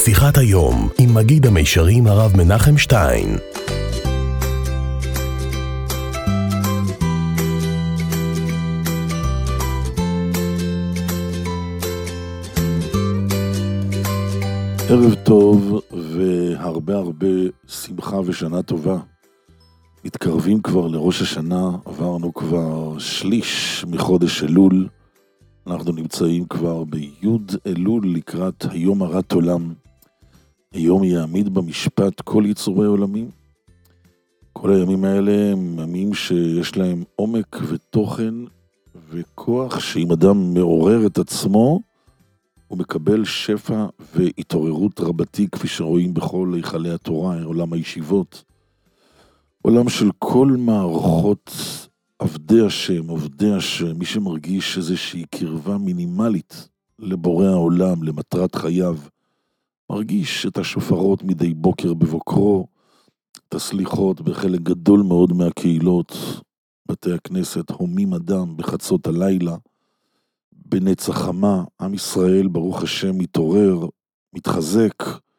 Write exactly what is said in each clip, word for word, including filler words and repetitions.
שיחת היום עם מגיד המישרים הרב מנחם שטיין. ערב טוב והרבה הרבה שמחה ושנה טובה. מתקרבים כבר לראש השנה, עברנו כבר שליש מחודש אלול. אנחנו נמצאים כבר ביוד אלול לקראת היום הרת עולם. היום יעמיד במשפט כל יצורי עולמים. כל הימים האלה הם ימים שיש להם עומק ותוכן וכוח, שאם אדם מעורר את עצמו, הוא מקבל שפע והתעוררות רבתי, כפי שרואים בכל היכלי התורה, עולם הישיבות. עולם של כל מערכות עבדי השם, עובדי השם, מי שמרגיש איזושהי קרבה מינימלית לבורא העולם, למטרת חייו, מרגיש את השופרות מדי בוקר בבוקרו, את הסליחות בחלק גדול מאוד מהקהילות, בתי הכנסת, הומים אדם בחצות הלילה, בנצח חמה, עם ישראל ברוך השם מתעורר, מתחזק,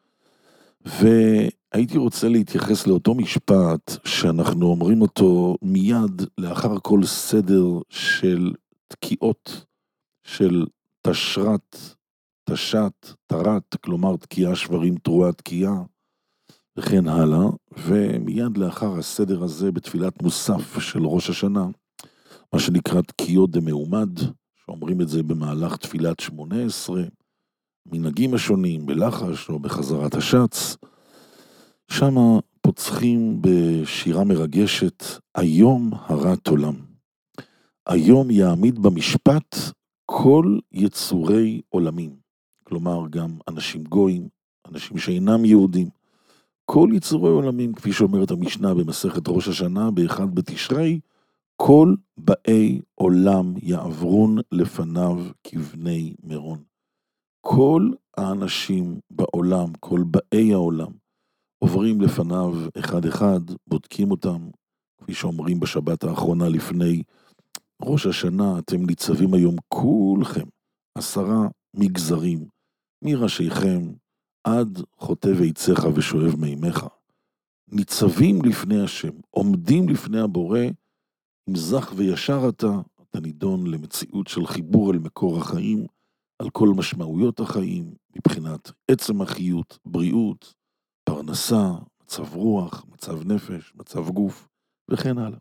והייתי רוצה להתייחס לאותו משפט שאנחנו אומרים אותו מיד לאחר כל סדר של תקיעות, של תשרת, תשת, תרת, כלומר תקיעה, שברים, תרועה, תקיעה, וכן הלאה, ומיד לאחר הסדר הזה בתפילת מוסף של ראש השנה, מה שנקרא תקיעות דמעומד, שאומרים את זה במהלך תפילת שמונה עשרה, מנהגים השונים, בלחש או בחזרת השץ, שם פוצחים בשירה מרגשת, היום הרת עולם. היום יעמיד במשפט כל יצורי עולמים, כלומר גם אנשים גויים, אנשים שאינם יהודים, כל יצורי עולמים, כפי שאומרת המשנה במסכת ראש השנה, באחד בתשרי, כל באי עולם יעברון לפניו כבני מירון. כל האנשים בעולם, כל באי העולם, עוברים לפניו אחד אחד, בודקים אותם, כפי שאומרים בשבת האחרונה לפני ראש השנה, אתם ניצבים היום כולכם, עשרה מגזרים, מראשיכם עד חוטב עציך ושואב מימיך, ניצבים לפני השם, עומדים לפני הבורא, אם זך וישר אתה, אתה נידון למציאות של חיבור אל מקור החיים, על כל משמעויות החיים, מבחינת עצם החיות, בריאות, פרנסה, מצב רוח, מצב נפש, מצב גוף, וכן הלאה.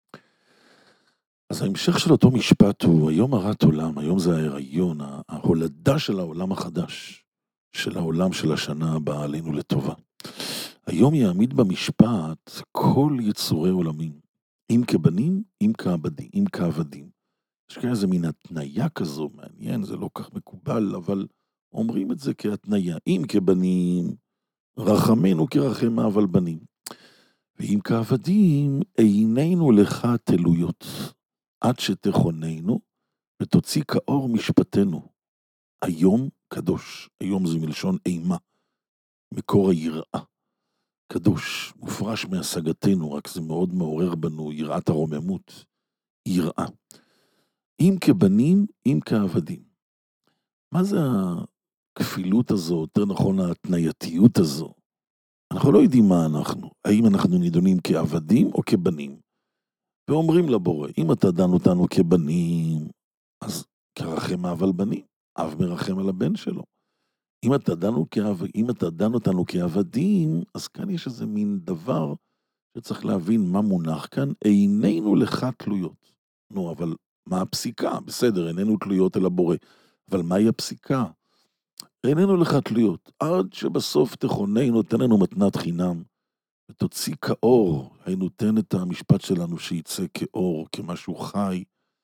אז ההמשך של אותו משפט הוא, היום הרת עולם, היום זה ההיריון, ההולדה של העולם החדש, של העולם של השנה הבאה עלינו לטובה. היום יעמיד במשפט כל יצורי עולמים, אם כבנים, אם כעבדים, אם כעבדים. יש כאלה איזה מין התניה כזו, מעניין, זה לא כך מקובל, אבל אומרים את זה כהתניה. אם כבנים, רחמנו כרחם אב על בנים. ואם כעבדים, עינינו לך תלויות, עד שתכוננו, ותוציא כאור משפטנו. היום קדוש, היום זה מלשון אימה, מקור היראה. קדוש, מופרש מהשגתנו, רק זה מאוד מעורר בנו, יראת הרוממות, יראה. אם כבנים, אם כעבדים. מה זה הכפילות הזו, יותר נכון ההתנייתיות הזו? אנחנו לא יודעים מה אנחנו, האם אנחנו נידונים כעבדים או כבנים. ואומרים לבורא, אם אתה דן אותנו כבנים, אז כרחם אב על בנים, אב מרחם על הבן שלו. אם אתה דן, כעב... אם אתה דן אותנו כעבדים, אז כאן יש איזה מין דבר שצריך להבין מה מונח כאן, עינינו לך תלויות. נו, אבל מה הפסיקה? בסדר, עינינו תלויות אל הבורא, אבל מהי הפסיקה? עינינו לך תלויות, עד שבסוף תכוננו, תן לנו מתנת חינם, ותוציא כאור, היינו תן את המשפט שלנו שיצא כאור, כמשהו חי.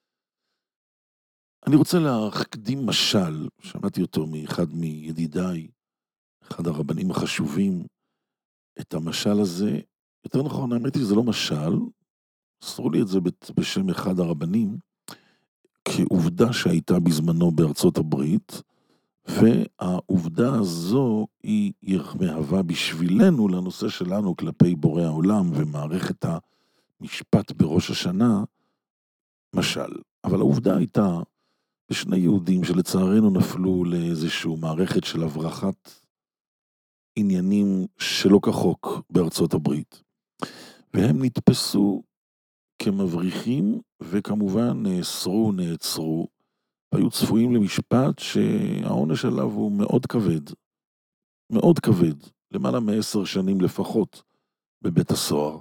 אני רוצה להקדים משל, שמעתי אותו מאחד מידידיי, אחד הרבנים החשובים, את המשל הזה, יותר נכון, האמת היא, זה לא משל, עשו לי את זה בשם אחד הרבנים, כעובדה שהייתה בזמנו בארצות הברית, והעובדה הזו היא מהווה בשבילנו, לנושא שלנו כלפי בורא העולם, ומערכת המשפט בראש השנה, משל. אבל העובדה הייתה, בשני יהודים שלצערנו נפלו לאיזשהו מערכת של הברחת עניינים שלא כחוק בארצות הברית. והם נתפסו כמבריחים, וכמובן נאסרו, נעצרו, היו צפויים למשפט שהעונש עליו הוא מאוד כבד, מאוד כבד, למעלה מעשר שנים לפחות בבית הסוהר.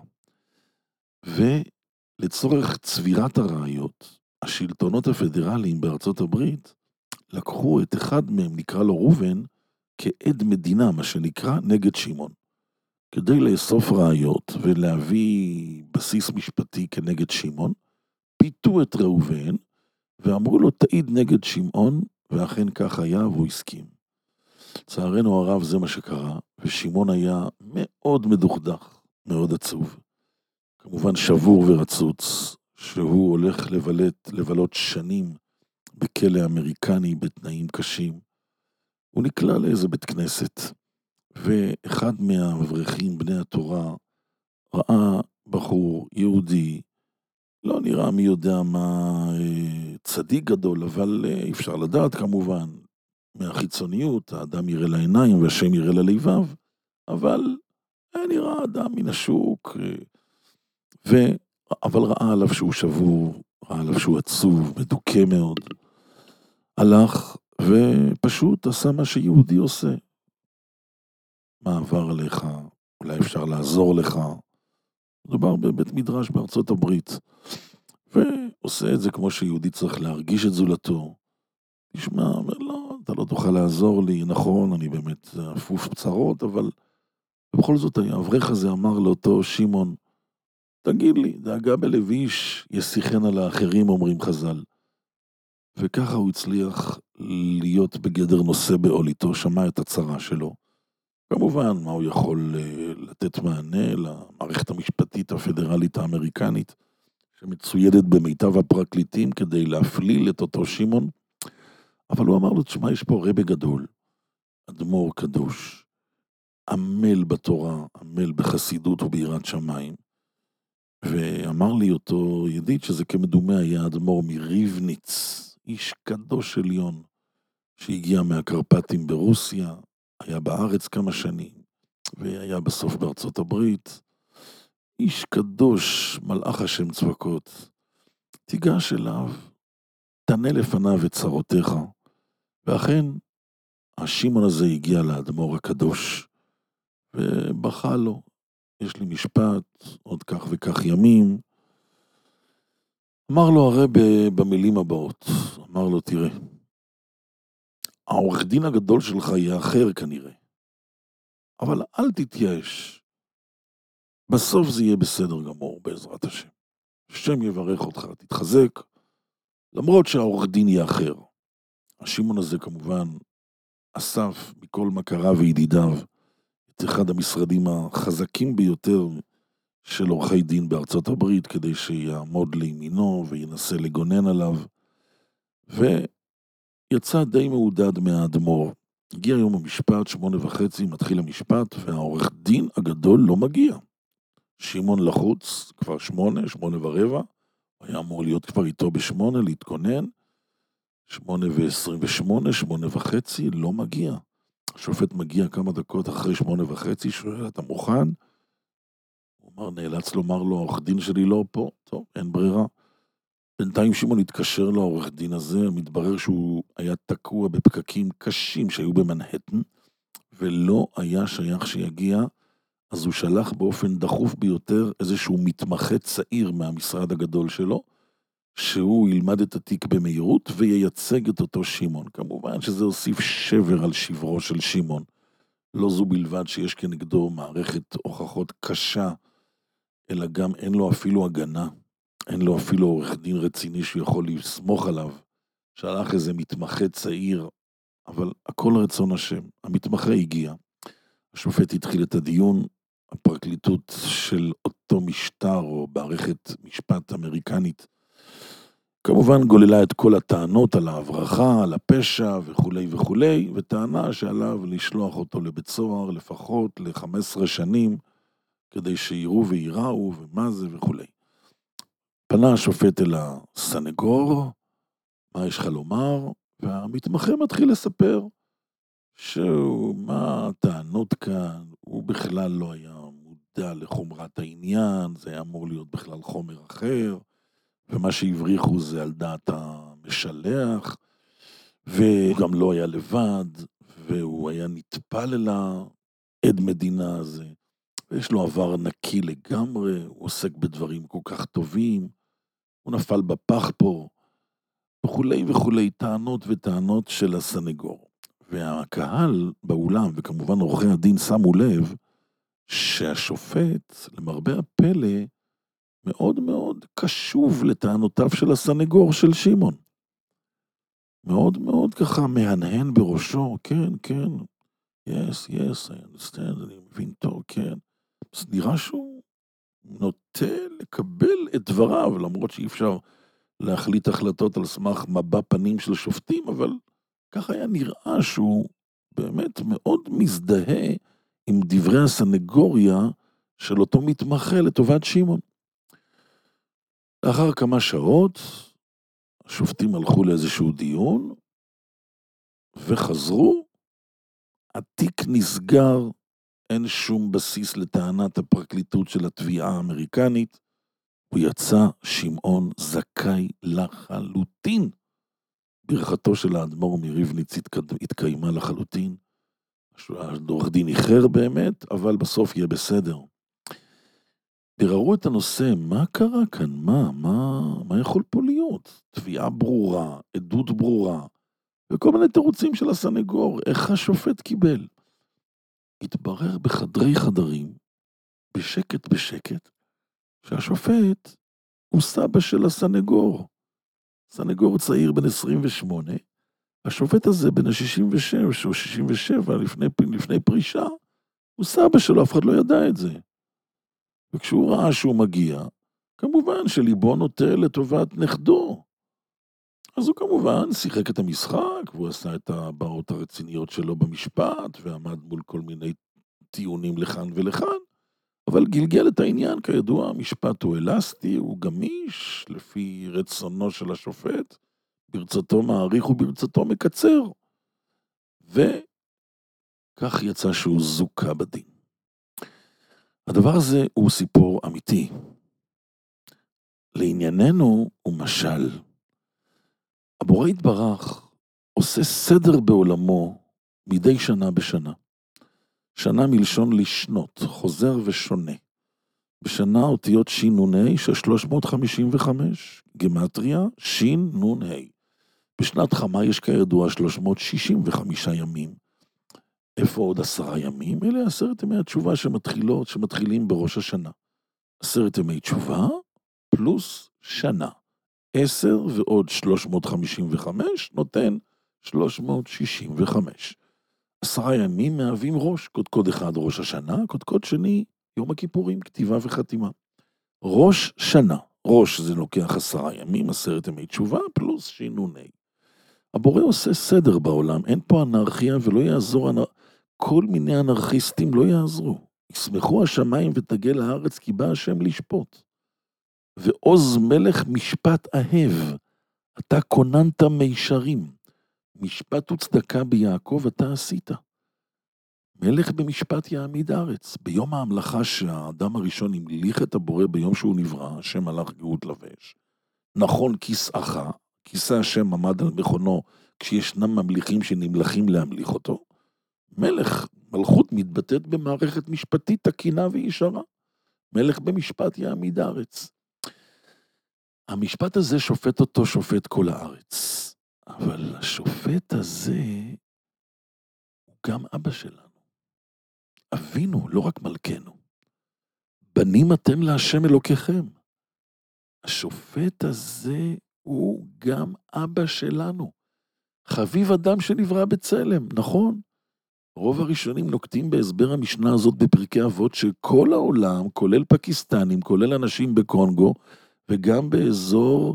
ולצורך צבירת הראיות, השלטונות הפדרליים בארצות הברית לקחו את אחד מהם, נקרא לו ראובן, כעד מדינה, מה שנקרא, נגד שמעון. כדי לאסוף ראיות ולהביא בסיס משפטי כנגד שמעון, פיתו את ראובן ואמרו לו תעיד נגד שמעון, ואכן כך היה והוא הסכים. לצערנו הרב זה מה שקרה, ושמעון היה מאוד מדוכדך, מאוד עצוב. כמובן שבור ורצוץ, שהוא הולך לבלט, לבלות שנים בכלא אמריקני בתנאים קשים. הוא נקלע לאיזה בית כנסת, ואחד מהאברכים בני התורה ראה בחור יהודי, לא נראה מי יודע מה צדיק גדול, אבל אפשר לדעת כמובן, מהחיצוניות, האדם יראה לעיניים והשם יראה ללבב, אבל נראה אדם מן השוק, ו... אבל ראה עליו שהוא שבור, ראה עליו שהוא עצוב, מדוכא מאוד, הלך ופשוט עשה מה שיהודי עושה. מה עבר עליך? אולי אפשר לעזור לך? מדובר בבית מדרש בארצות הברית, ועושה את זה כמו שיהודי צריך להרגיש את זולתו. תשמע, אומר, לא, אתה לא תוכל לעזור לי, נכון, אני באמת אפוף צרות, אבל ובכל זאת האברך הזה אמר לאותו שמעון, תגיד לי, דאגה בלב איש ישיחן על האחרים, אומרים חז"ל. וככה הוא הצליח להיות בגדר נושא בעוליתו, שמע את הצרה שלו. כמובן, מה הוא יכול לתת מענה למערכת המשפטית הפדרלית האמריקנית, שמצוידת במיטב הפרקליטים כדי להפליל את אותו שמעון. אבל הוא אמר לו, תשמע, יש פה רבי גדול, אדמו"ר קדוש, עמל בתורה, עמל בחסידות וביראת שמיים, ואמר לי אותו ידיד שזה כמדומה היה אדמו"ר מריבניץ, איש קדוש עליון, שהגיע מהקרפטים ברוסיה, היה בארץ כמה שנים, והיה בסוף בארצות הברית, איש קדוש, מלאך השם צבקות, תיגש אליו, תנה לפניו את צרותיך, ואכן, השמעון הזה הגיע לאדמו"ר הקדוש, ובכה לו, יש לי משפט, עוד כך וכך ימים, אמר לו הרב במילים הבאות, אמר לו, תראה, העורך דין הגדול שלך יהיה אחר כנראה, אבל אל תתייאש, בסוף זה יהיה בסדר גמור בעזרת השם, השם יברך אותך, תתחזק, למרות שהעורך דין יהיה אחר. השמעון הזה כמובן אסף מכל מכריו וידידיו את אחד המשרדים החזקים ביותר של עורכי דין בארצות הברית, כדי שיעמוד לימינו וינסה לגונן עליו, ויצא די מעודד מהאדמו"ר. הגיע יום המשפט, שמונה וחצי, מתחיל המשפט, והעורך דין הגדול לא מגיע. שמעון לחוץ, כבר שמונה, שמונה ורבע, היה אמור להיות כבר איתו בשמונה, להתכונן, שמונה ועשרים ושמונה, שמונה וחצי, לא מגיע. השופט מגיע כמה דקות אחרי שמונה וחצי, שואל, אתה מוכן? הוא אמר, נאלץ לומר לו, העורך דין שלי לא פה, טוב, אין ברירה. בינתיים שמעון התקשר לו, העורך דין הזה, מתברר שהוא היה תקוע בפקקים קשים שהיו במנהטן, ולא היה שייך שיגיע, אז הוא שלח באופן דחוף ביותר איזשהו מתמחה צעיר מהמשרד הגדול שלו, שהוא ילמד את התיק במהירות וייצג את אותו שמעון. כמובן שזה הוסיף שבר על שברו של שמעון. לא זו בלבד שיש כנגדו מערכת הוכחות קשה, אלא גם אין לו אפילו הגנה, אין לו אפילו עורך דין רציני שיכול לסמוך עליו. שלח איזה מתמחה צעיר, אבל הכל רצון השם. המתמחה הגיע. השופט התחיל את הדיון, הפרקליטות של אותו משטר או מערכת משפט אמריקנית, כמובן גוללה את כל הטענות על ההברחה, על הפשע וכו' וכו', וטענה שעליו לשלוח אותו לבית סוהר לפחות ל-חמש עשרה שנים, כדי שיראו ויראו ומה זה וכו'. פנה השופט אל הסנגור, מה יש לך לומר? והמתמחה מתחיל לספר שהוא, מה הטענות כאן, הוא בכלל לא היה מודע לחומרת העניין, זה היה אמור להיות בכלל חומר אחר, ומה שהבריחו זה על דעת המשלח, והוא גם לא היה לבד, והוא היה נטפל אל העד מדינה הזה, ויש לו עבר נקי לגמרי, הוא עוסק בדברים כל כך טובים, הוא נפל בפח פה, וכולי וכולי, טענות וטענות של הסנגור. והקהל באולם, וכמובן עורכי הדין, שמו לב שהשופט, למרבה הפלא, מאוד מאוד קשוב לטענותיו של הסנגור של שמעון. מאוד מאוד ככה מהנהן בראשו, כן, כן, yes, yes, I understand, אני מבין טוב, כן. אז נראה שהוא נוטה לקבל את דבריו, למרות שאי אפשר להחליט החלטות על סמך מבע פנים של שופטים, אבל כך היה נראה שהוא באמת מאוד מזדהה עם דברי הסנגוריה של אותו מתמחה לטובת שמעון. לאחר כמה שעות, השופטים הלכו לאיזשהו דיון, וחזרו, התיק נסגר, אין שום בסיס לטענת הפרקליטות של התביעה האמריקנית, הוא יצא שמעון זכאי לחלוטין. ברכתו של האדמו"ר מריבניץ התקיימה לחלוטין, עורך דין איחר באמת, אבל בסוף יהיה בסדר. תראו את הנושא, מה קרה כאן? מה? מה, מה יכול פה להיות? תביעה ברורה, עדות ברורה, וכל מיני תירוצים של הסנגור, איך השופט קיבל? התברר בחדרי חדרים, בשקט בשקט, שהשופט הוא סבא של הסנגור. סנגור צעיר בן עשרים ושמונה, השופט הזה בן ה-שישים ושש או שישים ושבע לפני, לפני פרישה, הוא סבא שלו, אף אחד לא ידע את זה. וכשהוא ראה שהוא מגיע, כמובן שליבו נוטה לטובת נכדו. אז הוא כמובן שיחק את המשחק, והוא עשה את הבעות הרציניות שלו במשפט, ועמד מול כל מיני טיעונים לכאן ולכאן, אבל גלגל את העניין, כידוע, המשפט הוא אלסטי, הוא גמיש, לפי רצונו של השופט, ברצותו מעריך וברצותו מקצר, וכך יצא שהוא זוכה בדין. הדבר הזה הוא סיפור אמיתי. לענייננו הוא משל. הבורא יתברך עושה סדר בעולמו מדי שנה בשנה. שנה מלשון לשנות, חוזר ושונה. בשנה אותיות שינוני של שלוש מאות חמישים וחמש, גמטריה שינוני. בשנת חמה יש כידוע שלוש מאות שישים וחמישה ימים. איפה עוד עשרה ימים? אלה עשרת ימי התשובה שמתחילות, שמתחילים בראש השנה. עשרת ימי תשובה פלוס שנה. עשר ועוד שלוש מאות חמישים וחמש נותן שלוש מאות שישים וחמש. עשרה ימים מהווים ראש, קודקוד אחד ראש השנה, קודקוד שני יום הכיפורים, כתיבה וחתימה. ראש שנה, ראש זה לוקח עשרה ימים, עשרת ימי תשובה פלוס שינוני. הבורא עושה סדר בעולם, אין פה אנרכיה ולא יעזור, אנר... כל מיני אנרכיסטים לא יעזרו. ישמחו השמיים ותגל הארץ כי בא השם לשפוט. ועוז מלך משפט אהב, אתה כוננת מישרים, משפט וצדקה ביעקב אתה עשית. מלך במשפט יעמיד ארץ, ביום ההמלכה שהאדם הראשון המליך את הבורא ביום שהוא נברא, השם הלך גאות לבש. נכון כיסאך, כיסא השם עמד על מכונו, כשישנם ממליכים שנמלכים להמליך אותו. מלך, מלכות מתבטאת במערכת משפטית תקינה וישרה. מלך במשפט יעמיד ארץ. המשפט הזה שופט אותו שופט כל הארץ. אבל השופט הזה הוא גם אבא שלנו. אבינו, לא רק מלכנו. בנים אתם להשם אלוקיכם. השופט הזה הוא גם אבא שלנו. חביב אדם שנברא בצלם, נכון? רוב הראשונים נוקטים בהסבר המשנה הזאת בפרקי אבות שכל העולם, כולל פקיסטנים, כולל אנשים בקונגו, וגם באזור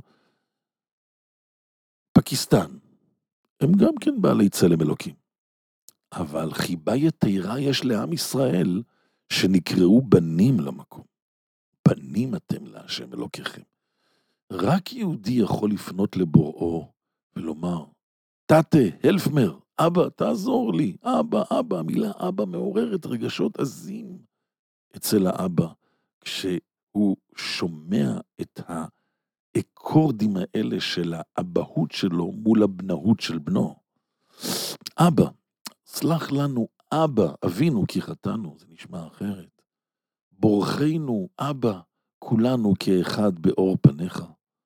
פקיסטן, הם גם כן בעלי צלם אלוקים. אבל חיבה יתירה יש לעם ישראל שנקראו בנים למקום. בנים אתם להשם אלוקיכם. רק יהודי יכול לפנות לבוראו ולומר, תתה, הלפמר, אבא, תעזור לי, אבא, אבא, המילה אבא מעוררת רגשות עזים אצל האבא, כשהוא שומע את האקורדים האלה של האבהות שלו מול הבנהות של בנו. אבא, סלח לנו, אבא, אבינו כי חטאנו, זה נשמע אחרת. בורכנו, אבא, כולנו כאחד באור פניך.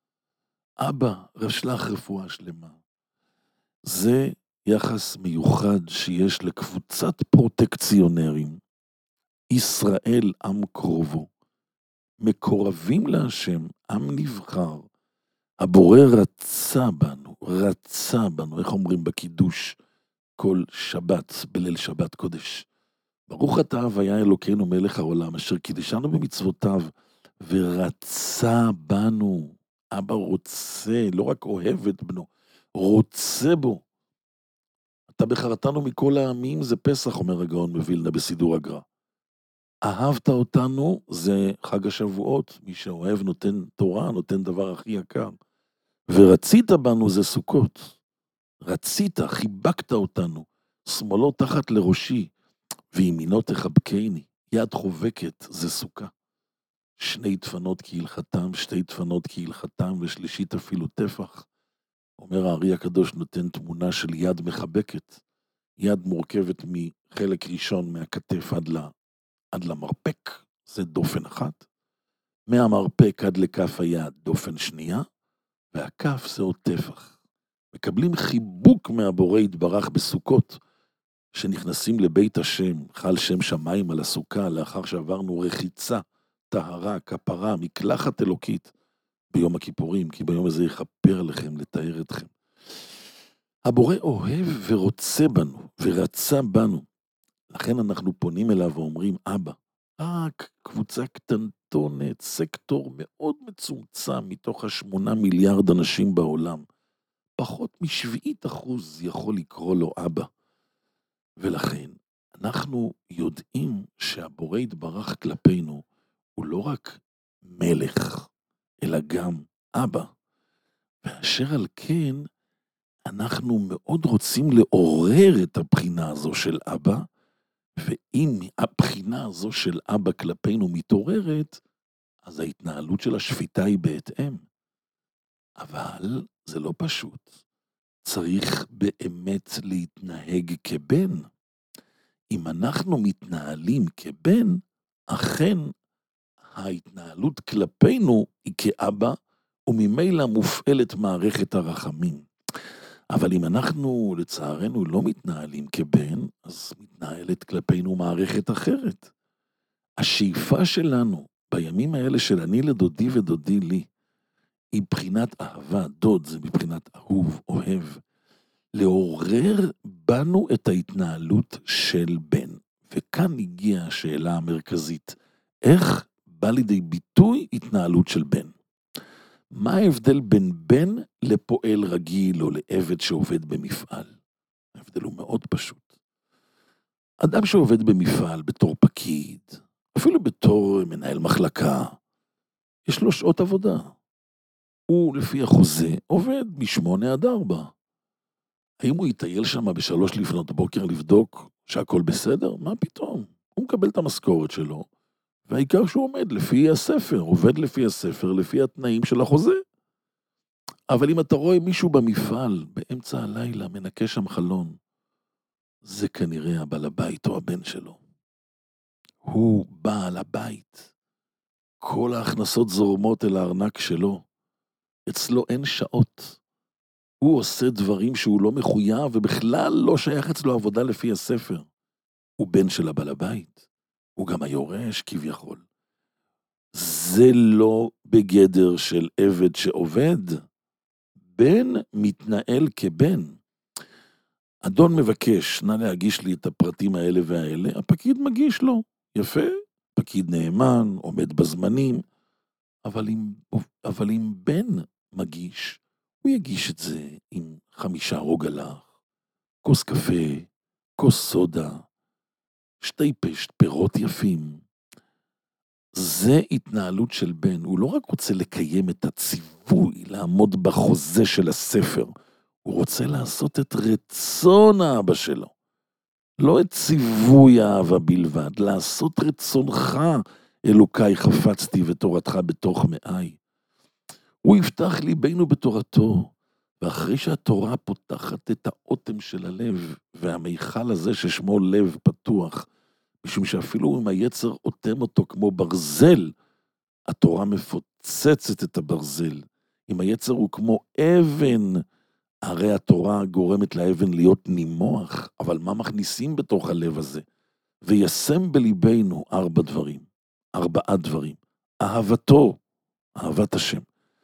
אבא, רשלח רפואה שלמה. זה יחס מיוחד שיש לקבוצת פרוטקציונרים, ישראל עם קרובו, מקורבים להשם, עם נבחר, הבורא רצה בנו, רצה בנו, איך אומרים בקידוש, כל שבת, בליל שבת קודש. ברוך אתה הוויה אלוקינו מלך העולם, אשר קידשנו במצוותיו, ורצה בנו. אבא רוצה, לא רק אוהב את בנו, רוצה בו. אתה בחרתנו מכל העמים, זה פסח, אומר הגאון מווילנה בסידור הגר"א. אהבת אותנו, זה חג השבועות, מי שאוהב נותן תורה, נותן דבר הכי יקר. ורצית בנו זה סוכות. רצית, חיבקת אותנו, שמאלו תחת לראשי, וימינו תחבקני, יד חובקת, זה סוכה. שני דפנות כהלכתם, שתי דפנות כהלכתם, ושלישית אפילו טפח. אומר הארי הקדוש נותן תמונה של יד מחבקת, יד מורכבת מחלק ראשון מהכתף עד, לה, עד למרפק, זה דופן אחת, מהמרפק עד לכף היד דופן שנייה, והכף זה עוד טפח. מקבלים חיבוק מהבורא יתברך בסוכות, שנכנסים לבית השם, חל שם שמיים על הסוכה, לאחר שעברנו רחיצה, טהרה, כפרה, מקלחת אלוקית, ביום הכיפורים, כי ביום הזה יכפר לכם, לתאר אתכם. הבורא אוהב ורוצה בנו, ורצה בנו. לכן אנחנו פונים אליו ואומרים, אבא, רק קבוצה קטנטונת, סקטור מאוד מצומצם, מתוך השמונה מיליארד אנשים בעולם, פחות משבעית אחוז יכול לקרוא לו אבא. ולכן אנחנו יודעים שהבורא יתברך כלפינו, הוא לא רק מלך, אלא גם אבא. ואשר על כן, אנחנו מאוד רוצים לעורר את הבחינה הזו של אבא, ואם הבחינה הזו של אבא כלפינו מתעוררת, אז ההתנהלות של השפיטה היא בהתאם. אבל זה לא פשוט. צריך באמת להתנהג כבן. אם אנחנו מתנהלים כבן, אכן ההתנהלות כלפינו היא כאבא, וממילא מופעלת מערכת הרחמים. אבל אם אנחנו לצערנו לא מתנהלים כבן, אז מתנהלת כלפינו מערכת אחרת. השאיפה שלנו בימים האלה של אני לדודי ודודי לי, היא בחינת אהבה, דוד זה מבחינת אהוב, אוהב, לעורר בנו את ההתנהלות של בן. וכאן הגיעה השאלה המרכזית, איך בא לידי ביטוי התנהלות של בן? מה ההבדל בין בן לפועל רגיל או לעבד שעובד במפעל? ההבדל הוא מאוד פשוט. אדם שעובד במפעל בתור פקיד, אפילו בתור מנהל מחלקה, יש לו שעות עבודה. הוא לפי החוזה עובד משמונה עד ארבע. האם הוא יטייל שם בשלוש לפנות בוקר לבדוק שהכל בסדר? מה פתאום? הוא מקבל את המשכורת שלו, והעיקר שהוא עומד לפי הספר, עובד לפי הספר, לפי התנאים של החוזה. אבל אם אתה רואה מישהו במפעל, באמצע הלילה, מנקה שם חלון, זה כנראה הבעל הבית או הבן שלו. הוא בעל הבית. כל ההכנסות זורמות אל הארנק שלו. אצלו אין שעות. הוא עושה דברים שהוא לא מחויב, ובכלל לא שייך אצלו עבודה לפי הספר. הוא בן של הבעל הבית. הוא גם היורש כביכול. זה לא בגדר של עבד שעובד. בן מתנהל כבן. אדון מבקש, נא להגיש לי את הפרטים האלה והאלה, הפקיד מגיש לו. יפה, פקיד נאמן, עומד בזמנים, אבל אם, אבל אם בן מגיש, הוא יגיש את זה עם חמישה רוגלח, כוס קפה, כוס סודה, שתי פשט, פירות יפים. זה התנהלות של בן. הוא לא רק רוצה לקיים את הציווי, לעמוד בחוזה של הספר, הוא רוצה לעשות את רצון האבא שלו. לא את ציווי האהבה בלבד, לעשות רצונך, אלוקי חפצתי ותורתך בתוך מאי. הוא יפתח ליבנו בתורתו, ואחרי שהתורה פותחת את האוטם של הלב, והמיכל הזה ששמו לב פתוח, משום שאפילו אם היצר אוטם אותו כמו ברזל, התורה מפוצצת את הברזל. אם היצר הוא כמו אבן, הרי התורה גורמת לאבן להיות נימוח, אבל מה מכניסים בתוך הלב הזה? וישם בליבנו ארבע דברים, ארבעה דברים. אהבתו, אהבת השם.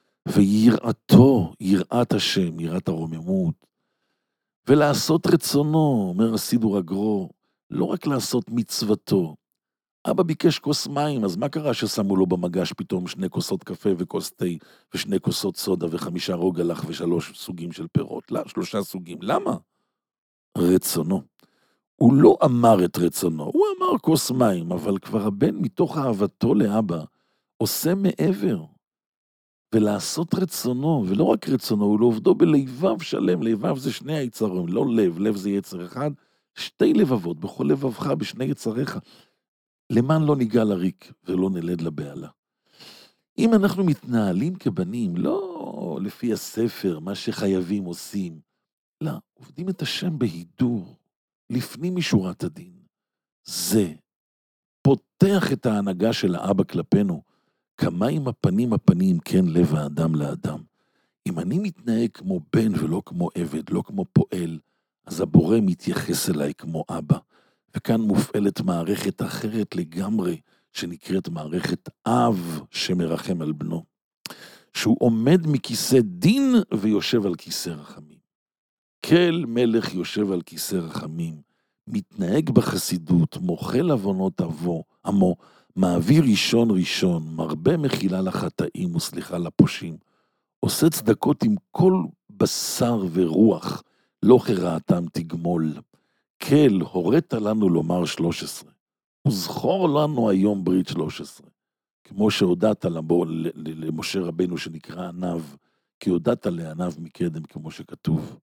ויראתו, יראת השם, יראת הרוממות. ולעשות רצונו, אומר הסידור הגרו, לא רק לעשות מצוותו. אבא ביקש כוס מים, אז מה קרה ששמו לו במגש פתאום שני כוסות קפה וכוס תה, ושני כוסות סודה וחמישה רוגלח ושלוש סוגים של פירות? לא, שלושה סוגים. למה? רצונו. הוא לא אמר את רצונו, הוא אמר כוס מים, אבל כבר הבן מתוך אהבתו לאבא עושה מעבר. ולעשות רצונו, ולא רק רצונו, הוא לא עובדו בלבב שלם. לבב זה שני היצרים, לא לב, לב זה יצר אחד, שתי לבבות, בכל לבבך, בשני יצריך. למען לא ניגע לריק ולא נלד לבעלה. אם אנחנו מתנהלים כבנים, לא לפי הספר, מה שחייבים עושים, לא, עובדים את השם בהידור, לפנים משורת הדין. זה פותח את ההנהגה של האבא כלפינו, כמה עם הפנים הפנים כן לב האדם לאדם. אם אני מתנהג כמו בן ולא כמו עבד, לא כמו פועל, אז הבורא מתייחס אליי כמו אבא. וכאן מופעלת מערכת אחרת לגמרי, שנקראת מערכת אב שמרחם על בנו. שהוא עומד מכיסא דין ויושב על כיסא רחמים. כל מלך יושב על כיסא רחמים, מתנהג בחסידות, מוחל עוונות אבו, עמו, מעביר ראשון ראשון, מרבה מחילה לחטאים וסליחה לפושעים, עושה צדקות עם כל בשר ורוח, לא כרעתם תגמול. כל, הורית לנו לומר שלוש עשרה, וזכור לנו היום ברית שלוש עשרה, כמו שהודעת למשה רבנו שנקרא ענב, כי הודעת לענב מקדם כמו שכתוב.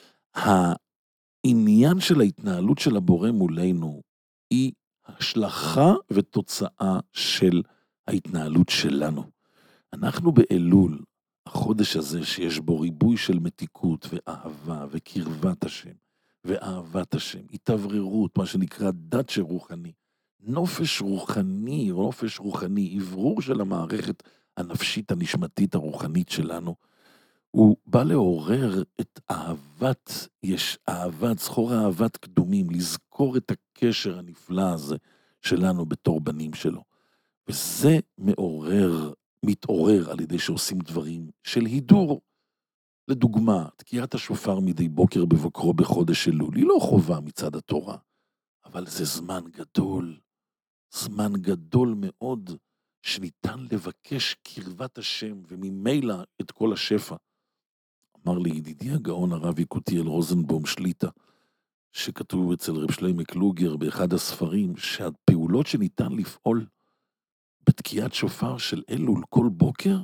העניין של ההתנהלות של הבורא מולנו, היא השלכה ותוצאה של ההתנהלות שלנו. אנחנו באלול, החודש הזה שיש בו ריבוי של מתיקות ואהבה וקרבת השם, ואהבת השם, התאווררות, מה שנקרא דת שרוחני, נופש רוחני, נופש רוחני, עברור של המערכת הנפשית הנשמתית הרוחנית שלנו, הוא בא לעורר את אהבת, יש אהבת, זכור אהבת קדומים, לזכור את הקשר הנפלא הזה שלנו בתור בנים שלו. וזה מעורר, מתעורר על ידי שעושים דברים של הידור. לדוגמה, תקיעת השופר מדי בוקר בבוקרו בחודש אלול, היא לא חובה מצד התורה, אבל זה זמן גדול, זמן גדול מאוד, שניתן לבקש קרבת השם, וממילא את כל השפע. אמר לי ידידי הגאון הרב יקותיאל רוזנבום שליטה, שכתוב אצל רב שלמה קלוגר באחד הספרים, שהפעולות שניתן לפעול בתקיעת שופר של אלול כל בוקר,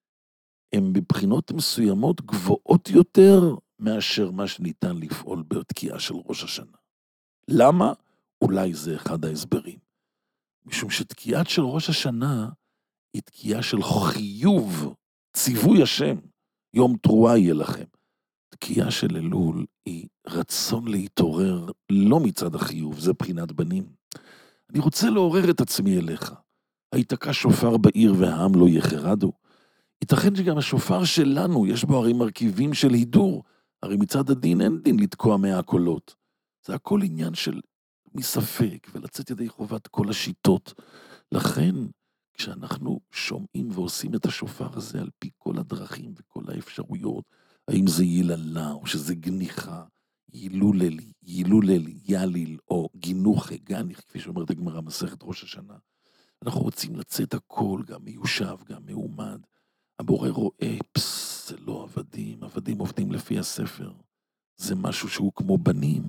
הן בבחינות מסוימות גבוהות יותר מאשר מה שניתן לפעול בתקיעה של ראש השנה. למה? אולי זה אחד ההסברים. משום שתקיעת של ראש השנה היא תקיעה של חיוב, ציווי השם, יום תרועה יהיה לכם. תקיעה של אלול היא רצון להתעורר לא מצד החיוב, זה בחינת בנים. אני רוצה לעורר את עצמי אליך. היתקע שופר בעיר והעם לא יחרדו. ייתכן שגם השופר שלנו יש בו הרי מרכיבים של הידור, הרי מצד הדין אין דין לתקוע מאה קולות. זה הכל עניין של מספק ולצאת ידי חובת כל השיטות. לכן כשאנחנו שומעים ועושים את השופר הזה על פי כל הדרכים וכל האפשרויות, האם זה יללה או שזה גניחה, ילוללי, ילוללי, יליל או גינוך, גניך, כפי שאומרת הגמרא מסכת ראש השנה. אנחנו רוצים לצאת הכל, גם מיושב, גם מעומד. הבורא רואה, פס, זה לא עבדים, עבדים עובדים לפי הספר. זה משהו שהוא כמו בנים.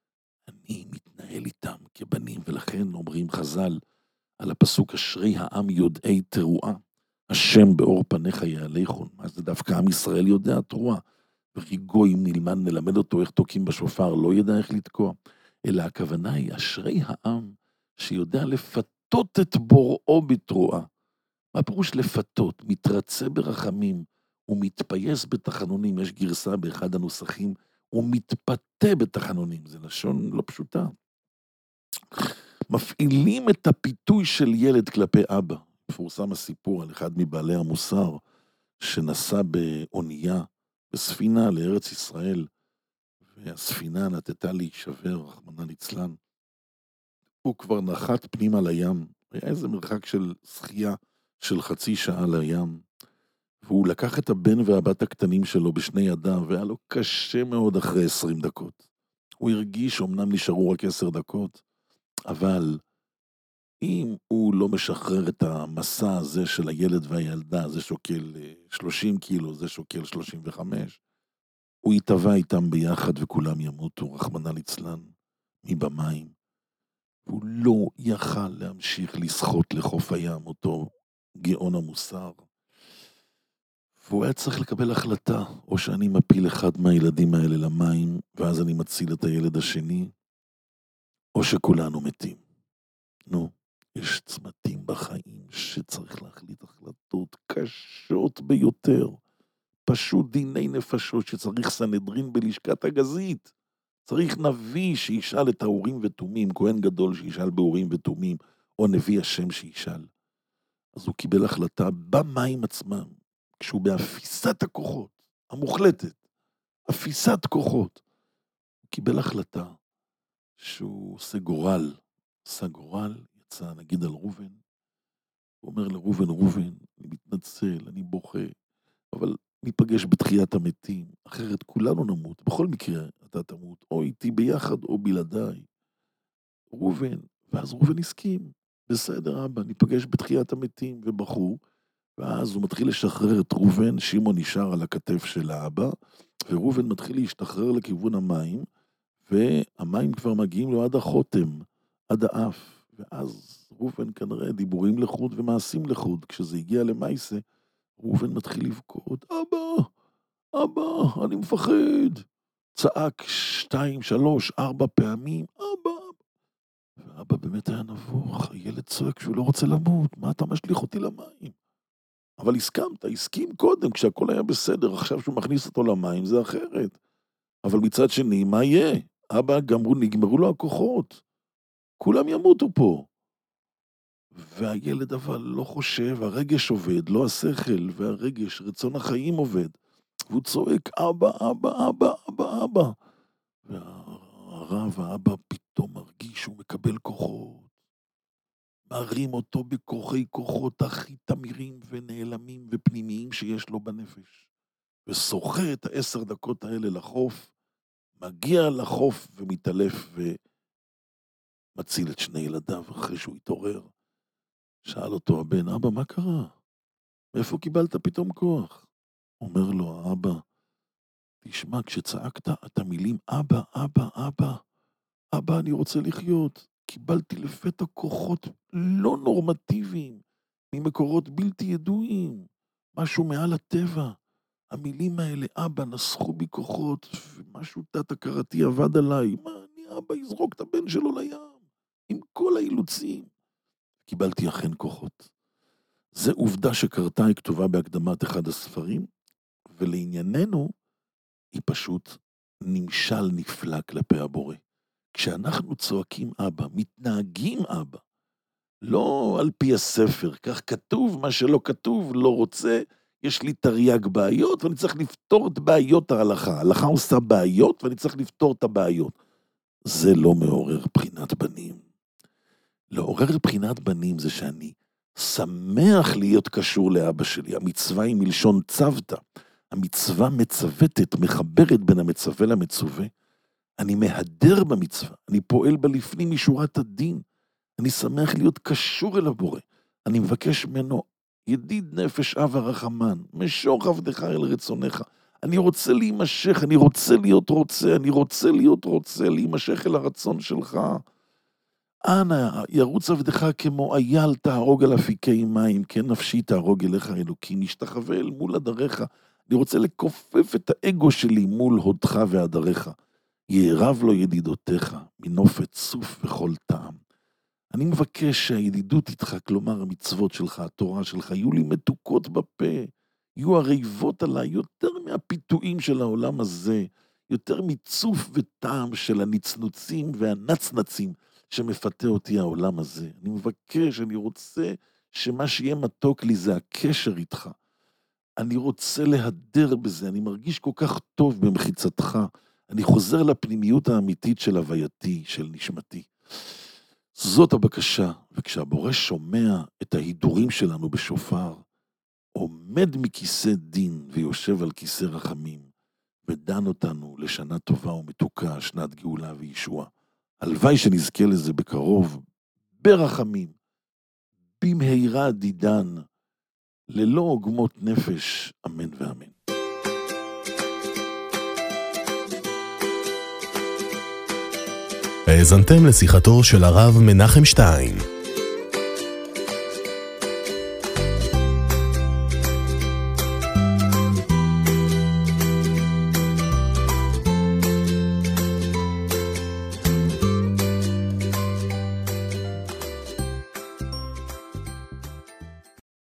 אני מתנהל איתם כבנים, ולכן אומרים חז"ל על הפסוק אשרי העם יודעי תרועה, השם באור פניך יעליכון. אז זה דווקא עם ישראל יודע תרועה. וריגו אם נלמד, נלמד אותו איך תוקים בשופר, לא ידע איך לתקוע, אלא הכוונה היא, אשרי העם שיודע לפתות את בוראו בתרועה. מה פירוש לפתות? מתרצה ברחמים, הוא מתפייס בתחנונים, יש גרסה באחד הנוסחים, הוא מתפתה בתחנונים, זה לשון לא פשוטה. מפעילים את הפיתוי של ילד כלפי אבא. מפורסם הסיפור על אחד מבעלי המוסר, שנסע באונייה, בספינה לארץ ישראל, והספינה נתתה להישבר, רחמנא ליצלן. הוא כבר נחת פנימה לים, היה איזה מרחק של שחייה של חצי שעה לים, והוא לקח את הבן והבת הקטנים שלו בשני ידיו, והיה לו קשה מאוד אחרי עשרים דקות. הוא הרגיש, אמנם נשארו רק עשר דקות, אבל אם הוא לא משחרר את המסע הזה של הילד והילדה, זה שוקל שלושים קילו, זה שוקל שלושים וחמש, הוא יטבע איתם ביחד וכולם ימותו, רחמנא ליצלן, מבמים. הוא לא יכל להמשיך לשחות לחוף הים, אותו גאון המוסר. והוא היה צריך לקבל החלטה, או שאני מפיל אחד מהילדים האלה למים, ואז אני מציל את הילד השני, או שכולנו מתים. נו, יש צמתים בחיים שצריך להחליט החלטות קשות ביותר, פשוט דיני נפשות שצריך סנהדרין בלשכת הגזית, צריך נביא שישאל את האורים ותומים, כהן גדול שישאל באורים ותומים, או נביא השם שישאל. אז הוא קיבל החלטה במים עצמם, כשהוא באפיסת הכוחות, המוחלטת, אפיסת כוחות, הוא קיבל החלטה שהוא עושה גורל, עושה גורל, יצא נגיד על רובן, הוא אומר לרובן, רובן, אני מתנצל, אני בוכה, אבל ניפגש בתחיית המתים, אחרת כולנו נמות, בכל מקרה אתה תמות, או איתי ביחד או בלעדיי. רובן, ואז רובן הסכים, בסדר אבא, ניפגש בתחיית המתים, ובחרו, ואז הוא מתחיל לשחרר את רובן, שמעון נשאר על הכתף של האבא, ורובן מתחיל להשתחרר לכיוון המים, והמים כבר מגיעים לו עד החותם, עד האף, ואז רובן כנראה דיבורים לחוד ומעשים לחוד, כשזה הגיע למייסה, רובן מתחיל לבכות, אבא, אבא, אני מפחד. צעק שתיים, שלוש, ארבע פעמים, אבא. ואבא באמת היה נבוך, הילד צועק שהוא לא רוצה למות, מה אתה משליך אותי למים? אבל הסכמת, הסכים קודם, כשהכל היה בסדר, עכשיו שהוא מכניס אותו למים, זה אחרת. אבל מצד שני, מה יהיה? אבא, גמרו, נגמרו לו הכוחות. כולם ימותו פה. והילד אבל לא חושב, הרגש עובד, לא השכל, והרגש, רצון החיים עובד. והוא צועק, אבא, אבא, אבא, אבא, אבא. והרב, האבא פתאום מרגיש שהוא מקבל כוחות. מרים אותו בכוחי כוחות הכי תמירים ונעלמים ופנימיים שיש לו בנפש. ושוחה את העשר דקות האלה לחוף, מגיע לחוף ומתעלף ומציל את שני ילדיו אחרי שהוא התעורר. שאל אותו הבן, אבא, מה קרה? מאיפה קיבלת פתאום כוח? אומר לו, האבא, תשמע, כשצעקת את המילים, אבא, אבא, אבא, אבא, אני רוצה לחיות. קיבלתי לפתע כוחות לא נורמטיביים, ממקורות בלתי ידועים, משהו מעל הטבע. המילים האלה, אבא, נסחו בי כוחות, ומשהו תת-הכרתי עבד עליי. מה, אני אבא יזרוק את הבן שלו לים, עם כל האילוצים. קיבלתי אכן כוחות. זה עובדה שקרתה, היא כתובה בהקדמת אחד הספרים, ולענייננו, היא פשוט נמשל נפלא כלפי הבורא. כשאנחנו צועקים אבא, מתנהגים אבא, לא על פי הספר, כך כתוב, מה שלא כתוב, לא רוצה, יש לי תרי"ג בעיות, ואני צריך לפתור את בעיות ההלכה. ההלכה עושה בעיות, ואני צריך לפתור את הבעיות. זה לא מעורר בחינת בנים. לעורר בחינת בנים זה שאני שמח להיות קשור לאבא שלי. המצווה היא מלשון צוותא. המצווה מצוותת, מחברת בין המצווה למצווה. אני מהדר במצווה, אני פועל בלפנים משורת הדין. אני שמח להיות קשור אל הבורא. אני מבקש ממנו, ידיד נפש אב הרחמן, משוך עבדך אל רצונך. אני רוצה להימשך, אני רוצה להיות רוצה, אני רוצה להיות רוצה, להימשך אל הרצון שלך. אנא, ירוץ עבדך כמו אייל תהרוג על אפיקי מים, כן נפשי תהרוג אליך אלוקים, נשתחווה אל מול הדריך. אני רוצה לקופף את האגו שלי מול הודך והדריך. יערב לו ידידותיך, מנופת סוף וכל טעם. אני מבקש שהידידות איתך, כלומר המצוות שלך, התורה שלך, יהיו לי מתוקות בפה, יהיו הריבות עליי יותר מהפיתויים של העולם הזה, יותר מצוף וטעם של הנצנוצים והנצנצים שמפתה אותי העולם הזה. אני מבקש, אני רוצה שמה שיהיה מתוק לי זה הקשר איתך. אני רוצה להדר בזה, אני מרגיש כל כך טוב במחיצתך. אני חוזר לפנימיות האמיתית של הווייתי, של נשמתי. זאת הבקשה, וכשהבורא שומע את ההידורים שלנו בשופר, עומד מכיסא דין ויושב על כיסא רחמים, ודן אותנו לשנה טובה ומתוקה, שנת גאולה וישוע. הלוואי שנזכה לזה בקרוב, ברחמים, במהירה דידן, ללא עוגמות נפש, אמן ואמן. האזנתם לשיחתו של הרב מנחם שטיין.